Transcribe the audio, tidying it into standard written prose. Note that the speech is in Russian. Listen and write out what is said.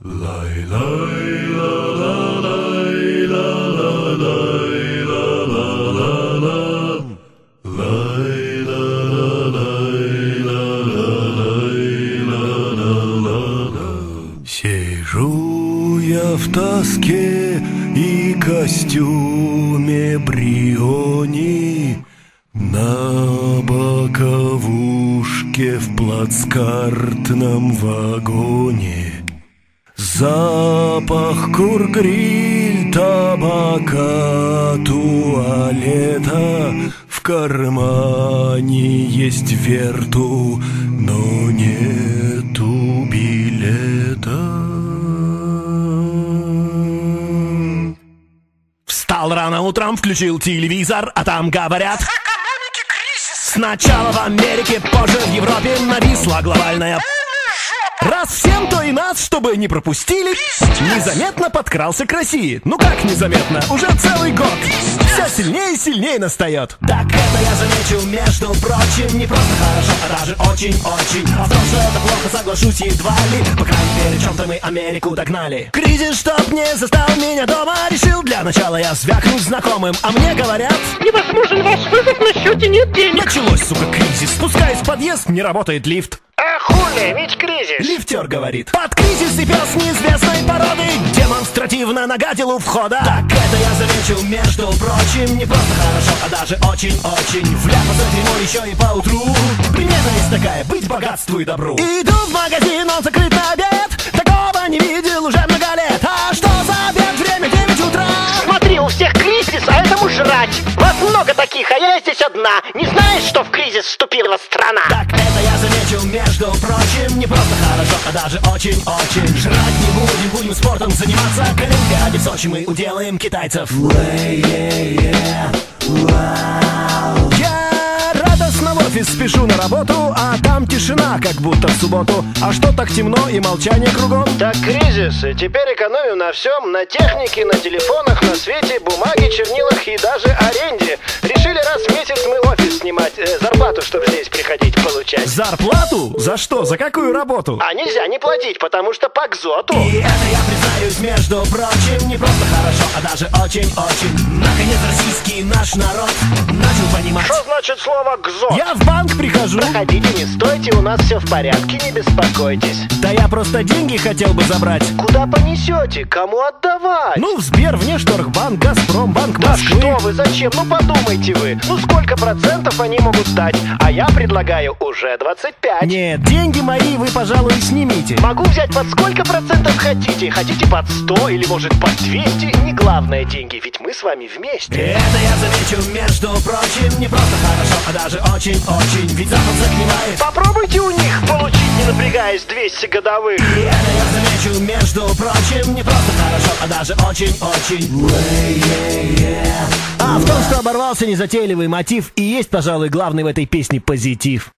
Сижу я в тоске и костюме Бриони на боковушке в плацкартном вагоне. Запах кургриль, табака, туалета. В кармане есть верту, но нету билета. Встал рано утром, включил телевизор, а там говорят: сначала в Америке, позже в Европе нависла глобальная. Раз всем, то и нас, чтобы не пропустили. Незаметно подкрался к России. Ну как незаметно? Уже целый год. Все сильнее и сильнее настает. Так это я заметил, между прочим, не просто хорошо, а даже очень-очень. А в том, что это плохо, соглашусь едва ли. По крайней мере, чем-то мы Америку догнали. Кризис, чтоб не застал меня дома, решил для начала я звякнуть знакомым. А мне говорят: невозможен ваш вызов, на счете нет денег. Началось, сука, кризис. Спускаюсь в подъезд, не работает лифт. А хули, ведь кризис. Лифтер говорит: под кризис и пес неизвестной породы демонстративно нагадил у входа. Так это я заметил, между прочим, не просто хорошо, а даже очень-очень. Вляпаться в дерьмо еще и поутру. Примета есть такая: быть богатству и добру. Иду в магазин, он закрыт на обед. Такого не видел уже много лет. А что за обед? Время 9 утра. Смотри, у всех кризис, а этому жрать. Вас много таких, а я здесь одна. Не знаешь, что в кризис вступила страна? Так это я заметил, между прочим, не просто хорошо, а даже очень-очень. Жрать не будем спортом заниматься. К Олимпиаде в Сочи мы уделаем китайцев. Я радостно в офис спешу на работу, а там тишина, как будто в субботу. А что так темно и молчание кругом? Так кризис, и теперь экономим на всем. На технике, на телефонах, на свете, бумаге, чернилах и даже аренде. Решили раз в месяц мы офис снимать, зарплату, чтобы здесь приходить получать. Зарплату? За что? За какую работу? А нельзя не платить, потому что по кзоту. И это я признаюсь, между прочим, не просто хорошо, а даже очень-очень. Наконец российский наш народ начал понимать. Что значит слово кзот? Я в банк прихожу. Проходите, не стойте, у нас все в порядке, не беспокойтесь. Да я просто деньги хотел бы забрать. Куда понесете? Кому отдавать? Ну, в Сбер, Внешторгбанк, Газпром, Банк Да Москвы. что вы, зачем? Ну подумайте вы. Ну сколько процентов они могут дать? А я предлагаю уже 25. Нет, деньги мои вы, пожалуй, снимите. Могу взять под сколько процентов хотите? Хотите под 100 или может под 200? Не главное деньги, ведь мы с вами вместе. Это я замечу, между прочим, не просто хорошо, а даже очень-очень. Ведь Запад загнивает. Попробуйте у них получить, не напрягаясь, 200 годовых. И это я замечу, между прочим, не просто хорошо, а даже очень-очень. А в том, что оборвался незатейливый мотив, и есть, пожалуй, главный в этой песне позитив.